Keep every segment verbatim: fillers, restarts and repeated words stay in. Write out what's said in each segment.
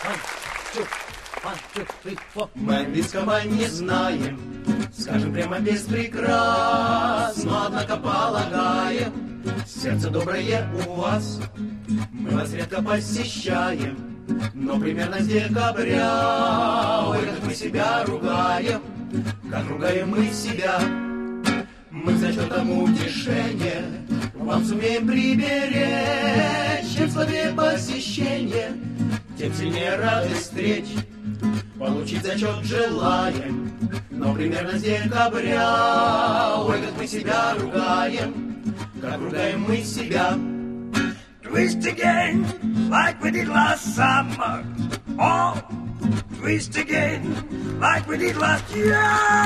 Мы английского не знаем, скажем прямо без прикрас, но однако полагаем, сердце доброе у вас. Мы вас редко посещаем, но примерно с декабря. Ой, как мы себя ругаем, как ругаем мы себя. Мы за счетом утешения вам сумеем приберечь. Чем слабее посещение, тем сильнее радость встреч. Получить зачет желаем, но примерно с декабря. Ой, как мы себя ругаем, как ругаем мы себя. Twist again, like we did last summer. Oh, twist again, like we did last year.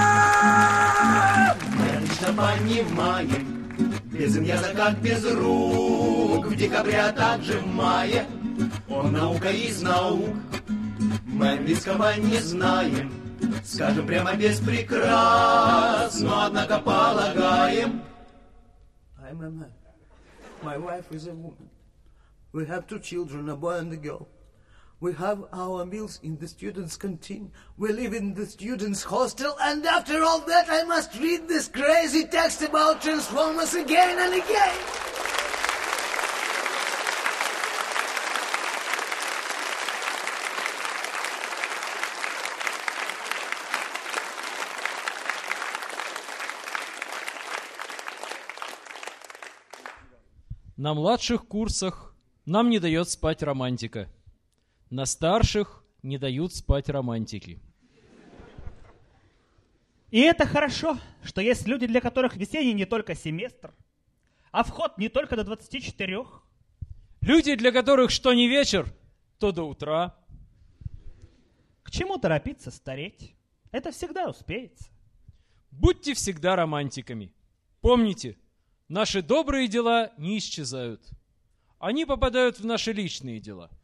Мы отлично понимаем, без языка как без рук. В декабре, а также в мае он наука из наук. Мы английского не знаем, скажем прямо без прикрас, но однако полагаем. I'm a man. My wife is a woman. We have two children, a boy and a girl. We have our meals in the students' canteen. We live in the students' hostel. And after all that, I must read this crazy text about Transformers again and again. На младших курсах нам не дает спать романтика. На старших не дают спать романтики. И это хорошо, что есть люди, для которых весенний не только семестр, а вход не только до двадцати четырёх. Люди, для которых что не вечер, то до утра. К чему торопиться стареть? Это всегда успеется. Будьте всегда романтиками. Помните, наши добрые дела не исчезают. Они попадают в наши личные дела.